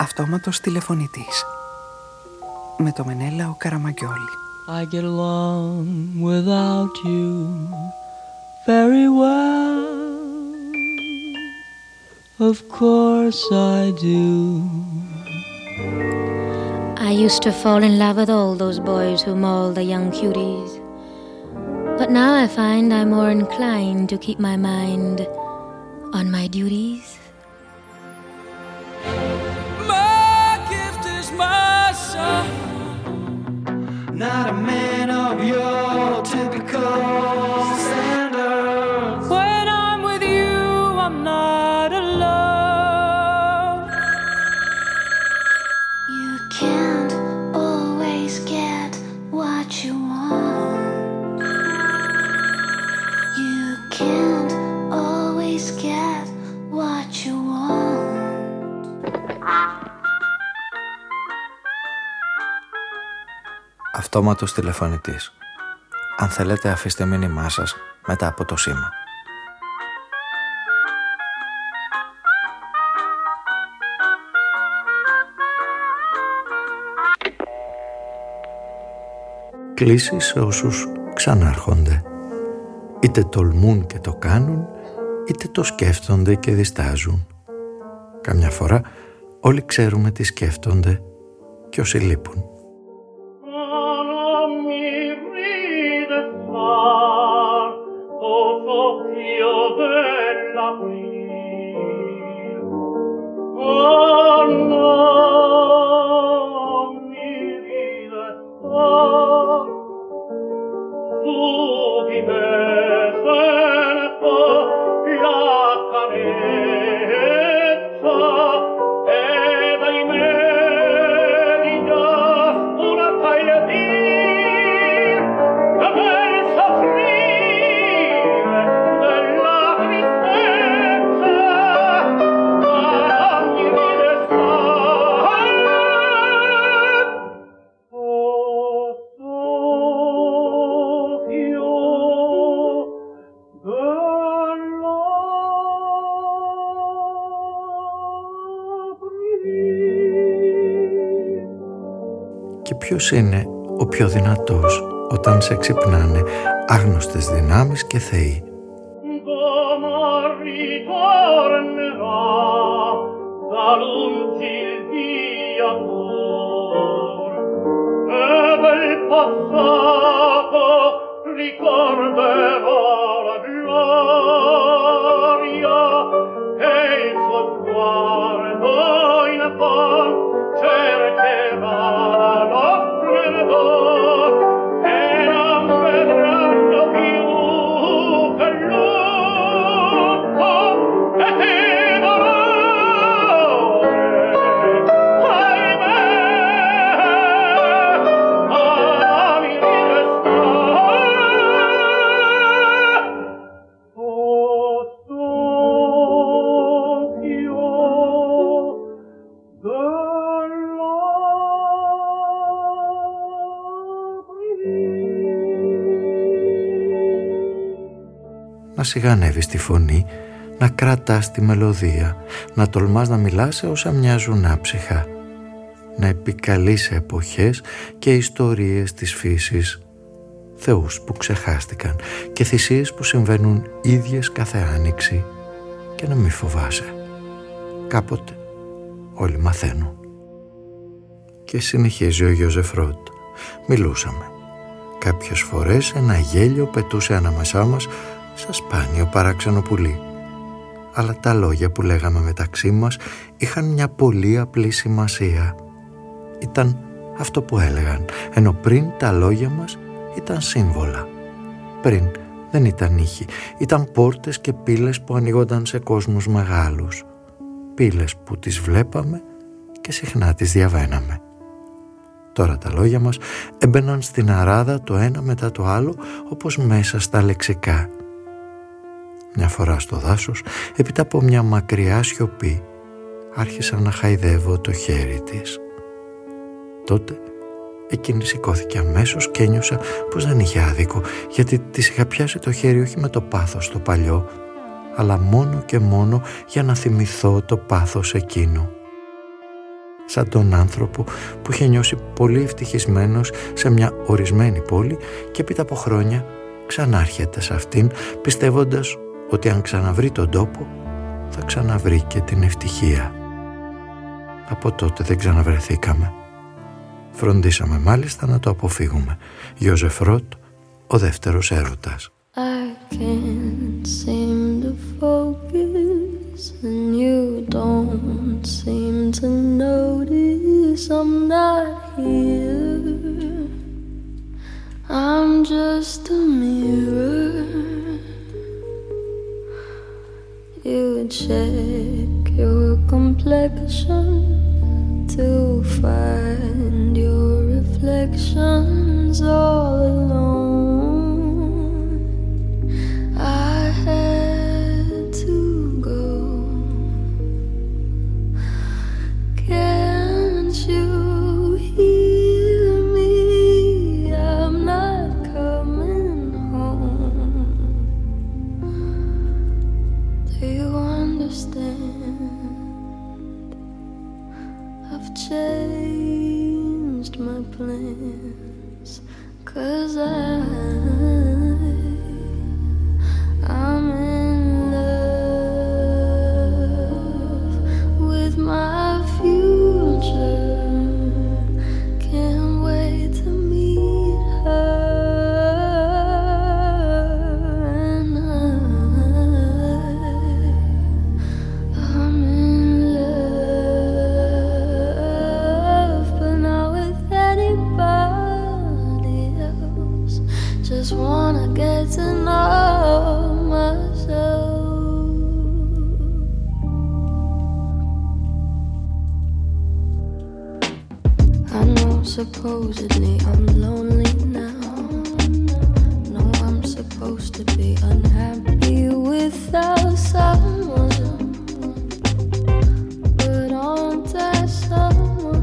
αυτόματος τηλεφωνητής με το Μενέλαο Καραμαγκιόλη. I get along without you very well. Of course I do. I used to fall in love with all those boys who maul the young cuties. But now I find I'm more inclined to keep my mind on my duties. My gift is my son. Not a man of your typical standards. When I'm with you, I'm not alone. You can't always get what you want. You can't always get what you want. Αυτόματος τηλεφωνητής. Αν θέλετε, αφήστε μήνυμά σας μετά από το σήμα. Κλήσεις σε όσους ξανάρχονται. Είτε τολμούν και το κάνουν, είτε το σκέφτονται και διστάζουν. Καμιά φορά όλοι ξέρουμε τι σκέφτονται και όσοι λείπουν. Και ποιος είναι ο πιο δυνατός όταν σε ξυπνάνε άγνωστες δυνάμεις και θεοί? Να σιγανεύεις τη φωνή, να κρατάς τη μελωδία, να τολμάς να μιλάς σε όσα μοιάζουν άψυχα, να επικαλείς σε εποχές και ιστορίες της φύσης, θεούς που ξεχάστηκαν και θυσίες που συμβαίνουν ίδιες κάθε άνοιξη, και να μη φοβάσαι. Κάποτε όλοι μαθαίνουν. Και συνεχίζει ο Γιώζεφ Ρότ. Μιλούσαμε. Κάποιες φορές ένα γέλιο πετούσε ανάμεσά μας σαν σπάνιο παράξενο πουλί. Αλλά τα λόγια που λέγαμε μεταξύ μας είχαν μια πολύ απλή σημασία. Ήταν αυτό που έλεγαν, ενώ πριν τα λόγια μας ήταν σύμβολα. Πριν δεν ήταν ήχοι, ήταν πόρτες και πύλες που ανοίγονταν σε κόσμους μεγάλους. Πύλες που τις βλέπαμε και συχνά τις διαβαίναμε. Τώρα τα λόγια μας έμπαιναν στην αράδα το ένα μετά το άλλο, όπως μέσα στα λεξικά. Μια φορά στο δάσος, έπειτα από μια μακριά σιωπή, άρχισα να χαϊδεύω το χέρι της. Τότε εκείνη σηκώθηκε αμέσως και ένιωσα πως δεν είχε άδικο, γιατί της είχα πιάσει το χέρι όχι με το πάθος το παλιό, αλλά μόνο και μόνο για να θυμηθώ το πάθος εκείνο. σαν τον άνθρωπο που είχε νιώσει πολύ ευτυχισμένος σε μια ορισμένη πόλη και έπειτα από χρόνια ξανάρχεται σε αυτήν, πιστεύοντας ότι αν ξαναβρει τον τόπο θα ξαναβρει και την ευτυχία. Από τότε δεν ξαναβρεθήκαμε. Φροντίσαμε μάλιστα να το αποφύγουμε. Γιώζεφ Ροτ, ο δεύτερος έρωτας. I can't seem to focus and you don't seem to notice I'm not here. I'm just a mirror. You check your complexion to find your reflections all alone. I had to go. Can't you hear me? I'm not coming home. Do you understand? I've changed my plans, 'cause I'm in love with my future. Can't wait to meet her, and I'm in love, but not with anybody else. Just wanna get to know myself. I know supposedly I'm lonely now. No, I'm supposed to be unhappy without someone, but aren't I someone?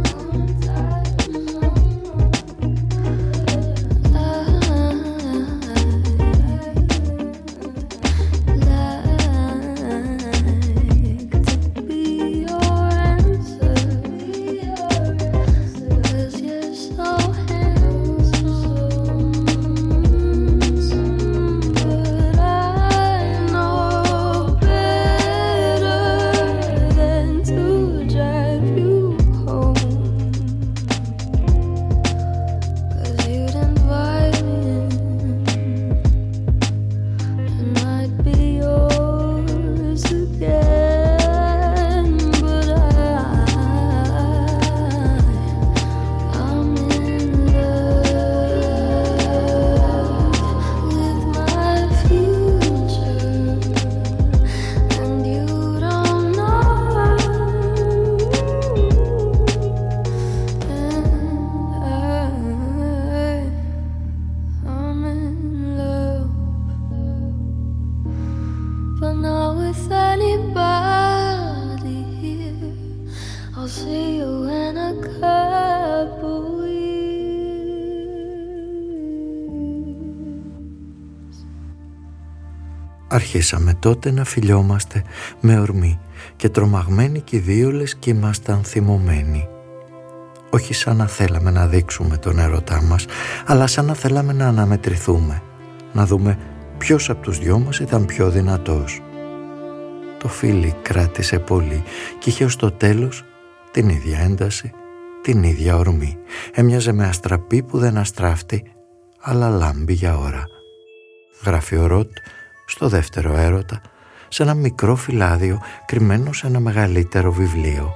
Αρχίσαμε τότε να φιλιόμαστε με ορμή και τρομαγμένοι κι οι δύο λες κι ήμασταν θυμωμένοι. Όχι σαν να θέλαμε να δείξουμε τον έρωτά μας, αλλά σαν να θέλαμε να αναμετρηθούμε, να δούμε ποιος από τους δυο μας ήταν πιο δυνατός. Το φίλι κράτησε πολύ και είχε ως το τέλος την ίδια ένταση, την ίδια ορμή. Έμοιαζε με αστραπή που δεν αστράφτει, αλλά λάμπει για ώρα. Γράφει ο Ροτ στο δεύτερο έρωτα, σε ένα μικρό φυλάδιο κρυμμένο σε ένα μεγαλύτερο βιβλίο.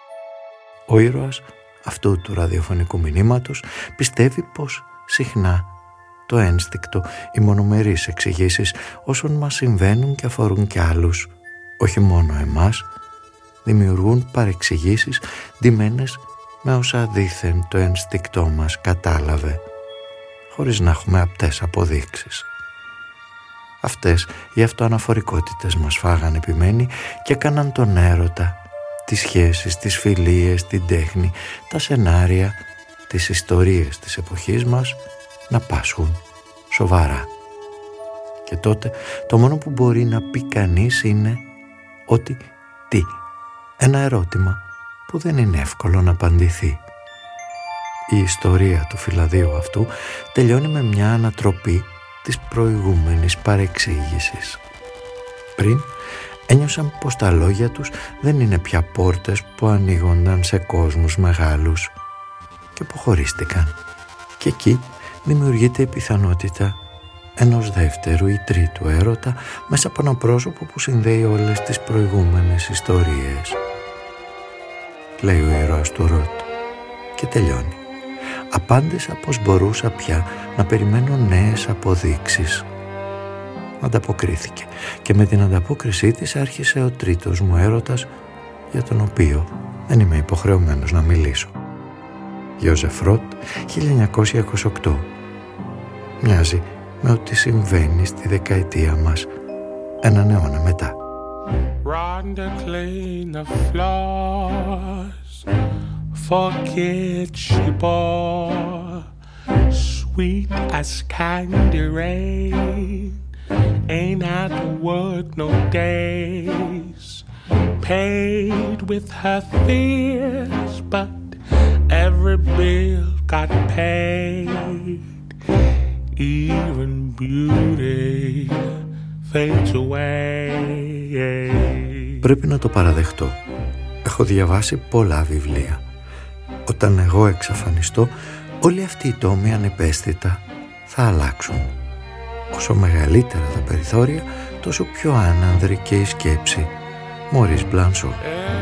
Ο ήρωας αυτού του ραδιοφωνικού μηνύματος πιστεύει πως συχνά το ένστικτο, οι μονομερείς εξηγήσεις όσων μας συμβαίνουν και αφορούν κι άλλους, όχι μόνο εμάς, δημιουργούν παρεξηγήσεις ντυμένες με όσα δήθεν το ένστικτό μας κατάλαβε, χωρίς να έχουμε απτές αποδείξεις. Αυτές οι αυτοαναφορικότητες μας φάγαν επιμένει και έκαναν τον έρωτα, τις σχέσεις, τις φιλίες, την τέχνη, τα σενάρια, τις ιστορίες της εποχής μας να πάσχουν σοβαρά. Και τότε το μόνο που μπορεί να πει κανείς είναι ότι ένα ερώτημα που δεν είναι εύκολο να απαντηθεί. Η ιστορία του φυλαδίου αυτού τελειώνει με μια ανατροπή της προηγούμενης παρεξήγησης. Πριν ένιωσαν πως τα λόγια τους δεν είναι πια πόρτες που ανοίγονταν σε κόσμους μεγάλους και αποχωρίστηκαν. Και εκεί δημιουργείται η πιθανότητα ενός δεύτερου ή τρίτου έρωτα μέσα από ένα πρόσωπο που συνδέει όλες τις προηγούμενες ιστορίες. Λέει ο ήρωας του Ροτ και τελειώνει. Απάντησα πως μπορούσα πια να περιμένω νέες αποδείξεις. Ανταποκρίθηκε και με την ανταπόκρισή της άρχισε ο τρίτος μου έρωτας, για τον οποίο δεν είμαι υποχρεωμένος να μιλήσω. Γιώζεφ Ροτ, 1928. Μοιάζει με ό,τι συμβαίνει στη δεκαετία μας έναν αιώνα μετά. Forget she bore, sweet as candy rain. Ain't had to work no days, paid with her fears, but every bill got paid. Even beauty fades away. Πρέπει να το παραδεχτώ. Έχω διαβάσει πολλά βιβλία. Όταν εγώ εξαφανιστώ, όλοι αυτοί οι τόμοι ανεπαίσθητα θα αλλάξουν. Όσο μεγαλύτερα τα περιθώρια, τόσο πιο άνανδρη η σκέψη. Μωρίς Μπλανσό.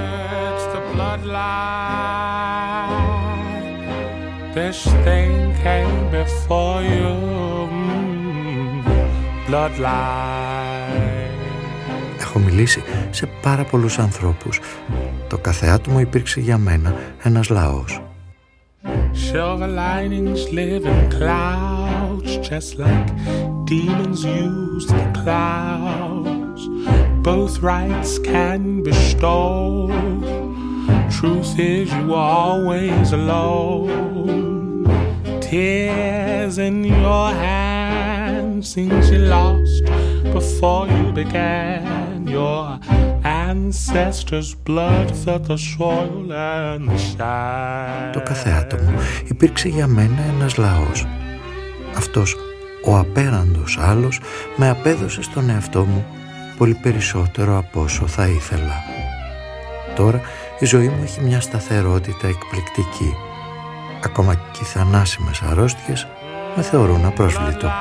Έχω μιλήσει σε πάρα πολλούς ανθρώπους. Το κάθε άτομο υπήρξε για μένα ένας λαός. Silver linings live in clouds, just like demons use the clouds. Both rights can bestow. Truth is you were always alone. Tears in your hands, things you lost before you began. Your ancestors' blood felt the soil and the shine. Το κάθε άτομο υπήρξε για μένα ένας λαός. Αυτός ο απέραντος άλλος με απέδωσε στον εαυτό μου πολύ περισσότερο από όσο θα ήθελα. Τώρα η ζωή μου έχει μια σταθερότητα εκπληκτική. Ακόμα και οι θανάσιμες αρρώστιες με θεωρούν απρόσβλητο.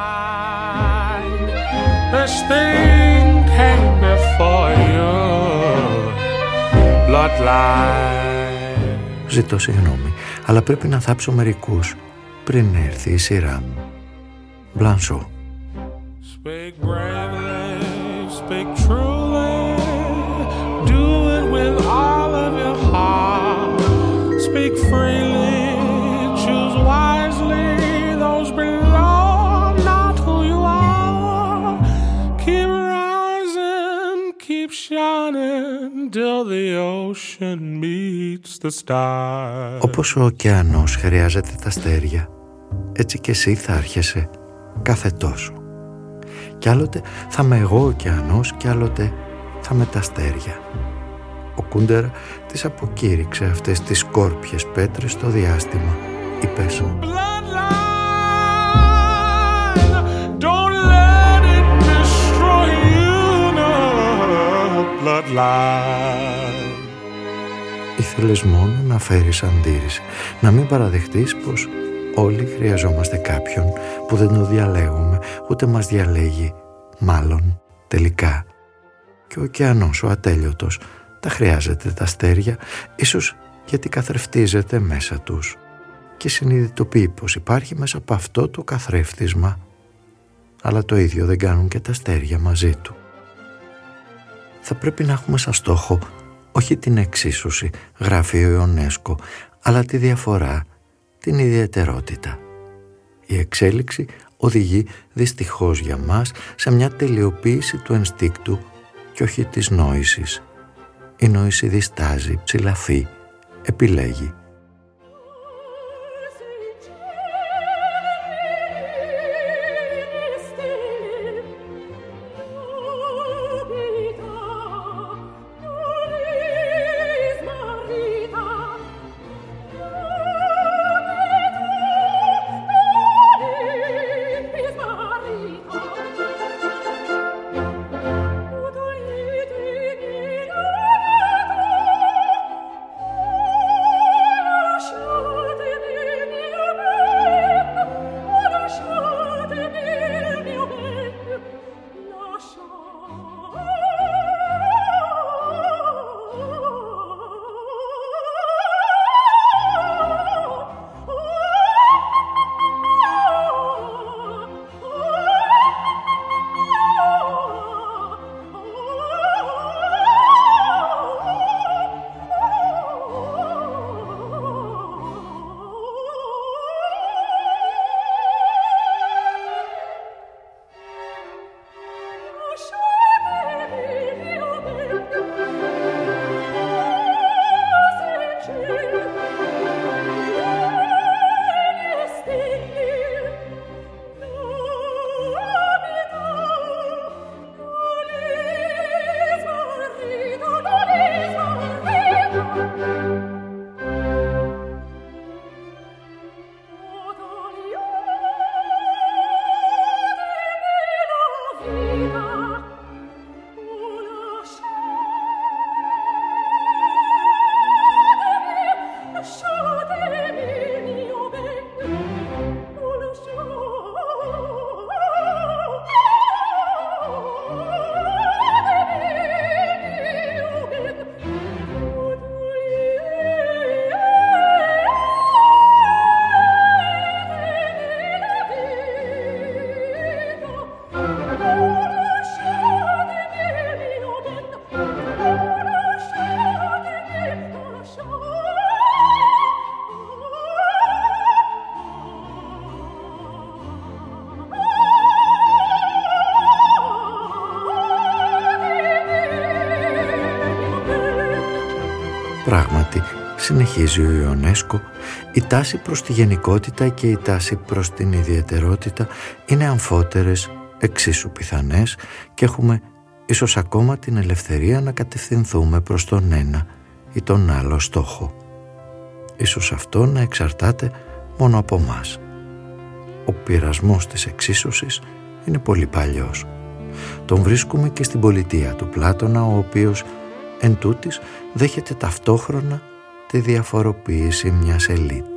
Ζητώ συγγνώμη, αλλά πρέπει να θάψω μερικούς πριν έρθει η σειρά μου. Μπλανσό. Speak bravely, speak truly, do it with all of your heart. Speak freely, choose wisely, those below not who you are. Keep rising, keep shining, till the ocean meets the stars. Όπως ο ωκεανός χρειάζεται τα αστέρια, έτσι και εσύ θα άρχεσαι κάθε τόσο. Κι άλλοτε θα είμαι εγώ ο ωκεανός κι άλλοτε θα με τα αστέρια. Ο Κούντερα τις αποκήρυξε αυτές τις σκόρπιες πέτρες στο διάστημα. Είπες. Ήθελες μόνο να φέρεις αντίρρηση, να μην παραδεχτείς πως όλοι χρειαζόμαστε κάποιον που δεν το διαλέγουμε, ούτε μας διαλέγει, μάλλον τελικά. Και ο ωκεανός, ο ατέλειωτος, τα χρειάζεται τα αστέρια, ίσως γιατί καθρεφτίζεται μέσα τους και συνειδητοποιεί πως υπάρχει μέσα από αυτό το καθρέφτισμα, αλλά το ίδιο δεν κάνουν και τα αστέρια μαζί του. Θα πρέπει να έχουμε σαν στόχο όχι την εξίσωση, γράφει ο Ιονέσκο, αλλά τη διαφορά, την ιδιαιτερότητα. Η εξέλιξη οδηγεί δυστυχώς για μας σε μια τελειοποίηση του ενστίκτου και όχι της νόησης. Η νόηση διστάζει, ψηλαφεί, επιλέγει. Πράγματι, συνεχίζει ο Ιονέσκο, η τάση προς τη γενικότητα και η τάση προς την ιδιαιτερότητα είναι αμφότερες, εξίσου πιθανές και έχουμε ίσως ακόμα την ελευθερία να κατευθυνθούμε προς τον ένα ή τον άλλο στόχο. Ίσως αυτό να εξαρτάται μόνο από μας. Ο πειρασμός της εξίσωσης είναι πολύ παλιός. Τον βρίσκουμε και στην πολιτεία του Πλάτωνα, ο οποίος εν τούτης δέχεται ταυτόχρονα τη διαφοροποίηση μιας ελίτ.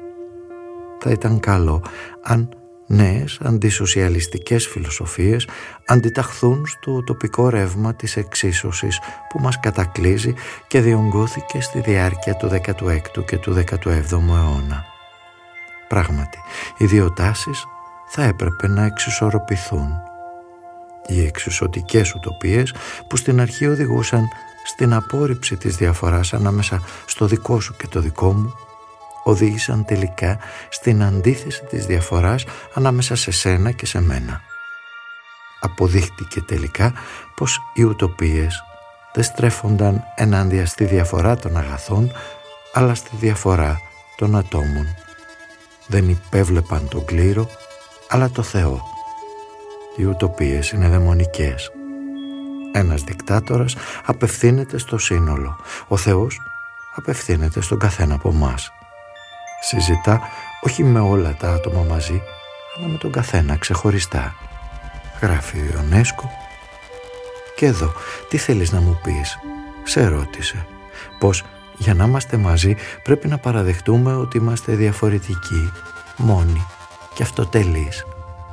Θα ήταν καλό αν νέες αντισοσιαλιστικές φιλοσοφίες αντιταχθούν στο τοπικό ρεύμα της εξίσωσης που μας κατακλείζει και διονγκώθηκε στη διάρκεια του 16ου και του 17ου αιώνα. Πράγματι, οι δύο τάσεις θα έπρεπε να εξισορροπηθούν. Οι εξισωτικές ουτοπίες που στην αρχή οδηγούσαν στην απόρριψη της διαφοράς ανάμεσα στο δικό σου και το δικό μου, οδήγησαν τελικά στην αντίθεση της διαφοράς ανάμεσα σε σένα και σε μένα. Αποδείχτηκε τελικά πως οι ουτοπίες δεν στρέφονταν ενάντια στη διαφορά των αγαθών, αλλά στη διαφορά των ατόμων. Δεν υπέβλεπαν τον κλήρο, αλλά το Θεό. Οι ουτοπίες είναι δαιμονικές. Ένας δικτάτορας απευθύνεται στο σύνολο. Ο Θεός απευθύνεται στον καθένα από μας. Συζητά όχι με όλα τα άτομα μαζί, αλλά με τον καθένα ξεχωριστά. Γράφει ο Ιονέσκο. Και εδώ, τι θέλεις να μου πεις? Σε ρώτησε. Πως για να είμαστε μαζί πρέπει να παραδεχτούμε ότι είμαστε διαφορετικοί, μόνοι και αυτοτελείς.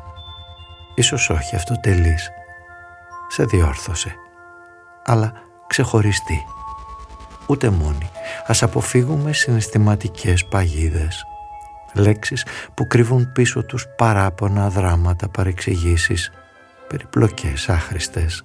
Ίσως όχι αυτοτελείς. Σε διόρθωσε. Αλλά ξεχωριστοί. Ούτε μόνοι. Ας αποφύγουμε συναισθηματικές παγίδες. Λέξεις που κρύβουν πίσω τους παράπονα, δράματα, παρεξηγήσεις, περιπλοκές άχρηστες.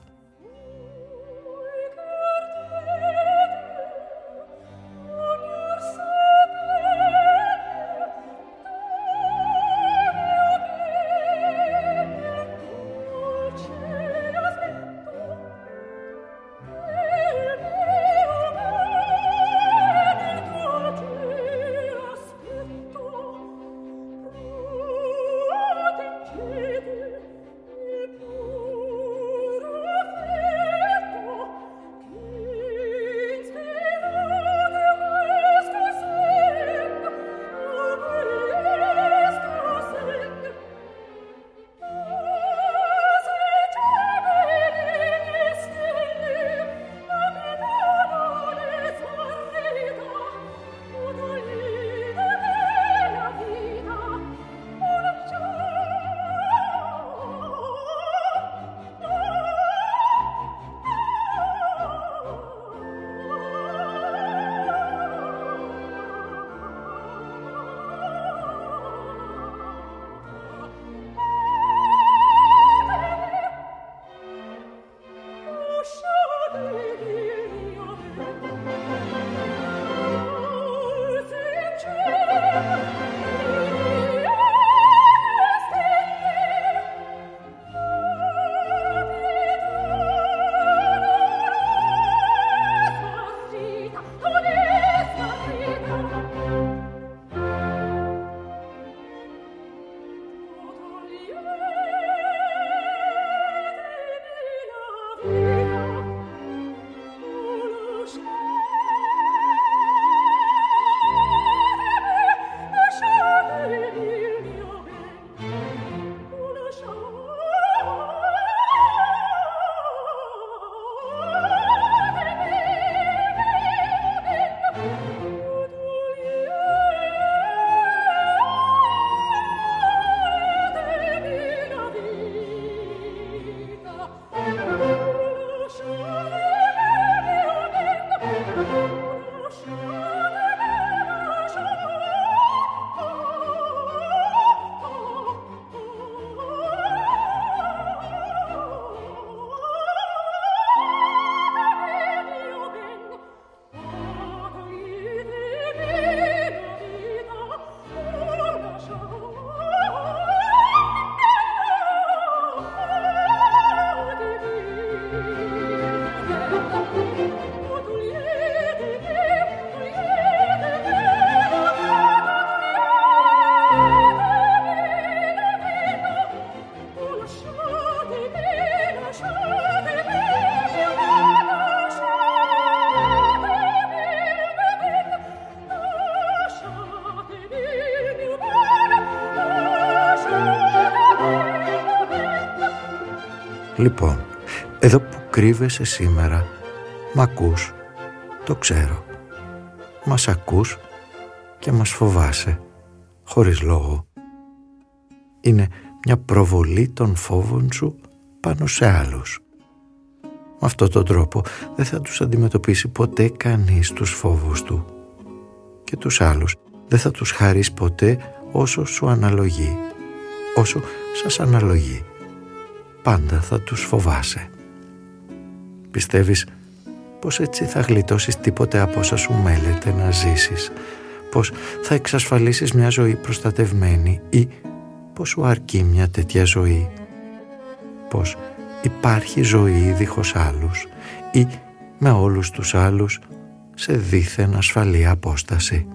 Λοιπόν, εδώ που κρύβεσαι σήμερα, μ' ακούς, το ξέρω. Μας ακούς και μας φοβάσαι, χωρίς λόγο. Είναι μια προβολή των φόβων σου πάνω σε άλλους. Με αυτόν τον τρόπο δεν θα τους αντιμετωπίσει ποτέ κανείς τους φόβους του. Και τους άλλους δεν θα τους χαρείς ποτέ όσο σου αναλογεί, όσο σας αναλογεί. Πάντα θα τους φοβάσαι. Πιστεύεις πως έτσι θα γλιτώσεις τίποτε από όσα σου μέλεται να ζήσεις, πως θα εξασφαλίσεις μια ζωή προστατευμένη ή πως σου αρκεί μια τέτοια ζωή, πως υπάρχει ζωή δίχως άλλους ή με όλους τους άλλους σε δίθεν ασφαλή απόσταση.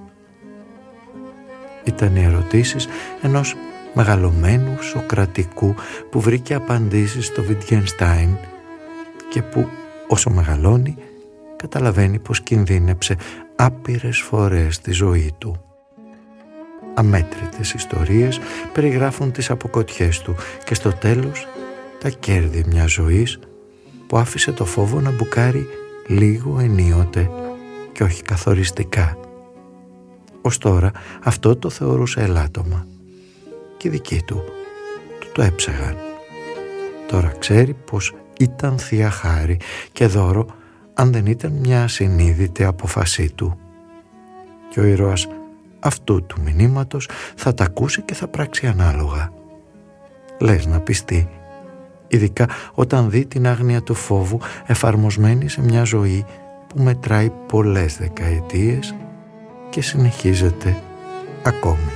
Ήταν οι ερωτήσεις ενός μεγαλωμένου Σοκρατικού που βρήκε απαντήσεις στο Wittgenstein και που όσο μεγαλώνει καταλαβαίνει πως κινδύνεψε άπειρες φορές στη ζωή του. Αμέτρητες ιστορίες περιγράφουν τις αποκοτιές του και στο τέλος τα κέρδη μιας ζωής που άφησε το φόβο να μπουκάρει λίγο ενίοτε και όχι καθοριστικά. Ως τώρα αυτό το θεωρούσε ελάττωμα και οι δικοί του το έψαγαν. Τώρα ξέρει πως ήταν θεία χάρη και δώρο αν δεν ήταν μια ασυνείδητη απόφασή του. Και ο ήρωας αυτού του μηνύματος θα τα ακούσει και θα πράξει ανάλογα. Λες να πιστεί, ειδικά όταν δει την άγνοια του φόβου εφαρμοσμένη σε μια ζωή που μετράει πολλές δεκαετίες και συνεχίζεται ακόμη.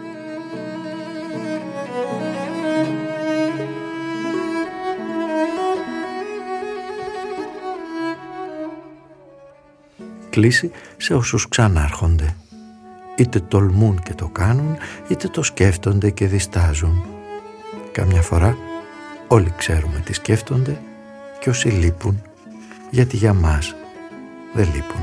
Κλείσει σε όσους ξανάρχονται. Είτε τολμούν και το κάνουν, είτε το σκέφτονται και διστάζουν. Καμιά φορά όλοι ξέρουμε τι σκέφτονται και όσοι λείπουν, γιατί για μας δεν λείπουν.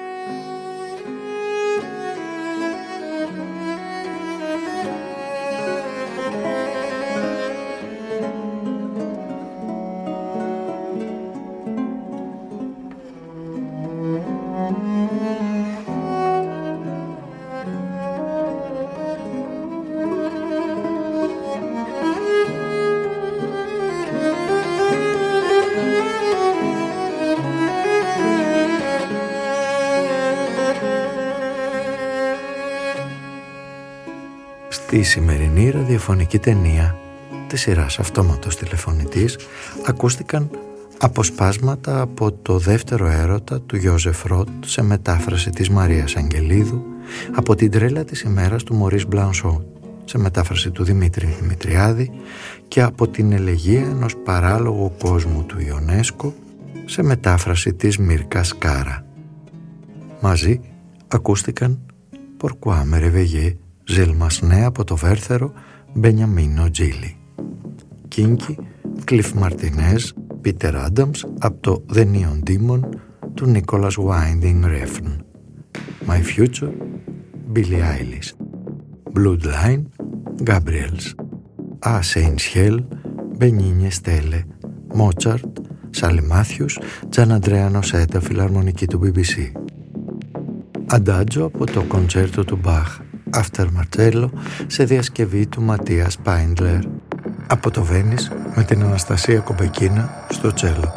Στη σημερινή ραδιοφωνική ταινία της σειράς Αυτόματος τηλεφωνητής ακούστηκαν αποσπάσματα από το δεύτερο έρωτα του Γιώζεφ Ροτ σε μετάφραση της Μαρίας Αγγελίδου, από την τρέλα της ημέρας του Μωρίς Μπλανσό σε μετάφραση του Δημήτρη Δημητριάδη και από την ελεγία ενός παράλογου κόσμου του Ιονέσκο σε μετάφραση της Μίρκα Σκάρα. Μαζί ακούστηκαν Pourquoi me réveiller, Ζελμασνέ από το Βέρθερο, Μπενιαμίνο Τζίλι. Κίνκι, Κλιφ Μαρτινέζ, Πίτερ Άνταμς από το The Neon Demon του Νίκολας Winding Refn. My Future, Billie Eilish. Bloodline, Gabriels. A Saints Hell, Μπενίνιε Στέλε. Μότσαρτ, Σάλι Μάθιους, Τζαν Αντρέα Νοσέτα, φιλαρμονική του BBC. Αντάτζο από το κοντσέρτο του Μπαχ, After Marcello, σε διασκευή του Ματίας Σπάιντλερ. Από το Βένις με την Αναστασία Κομπεκίνα στο τσέλο.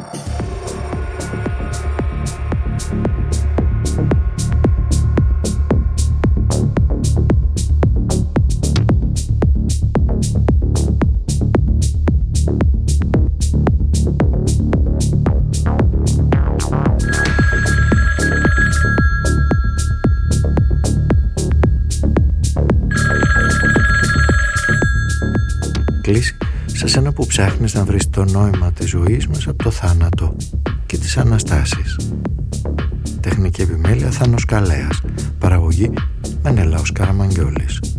Σε σένα που ψάχνεις να βρεις το νόημα της ζωής μέσα από το θάνατο και τις Αναστάσεις. Τεχνική επιμέλεια Θάνος Καλέας. Παραγωγή Μενέλαος Καραμαγγιόλης.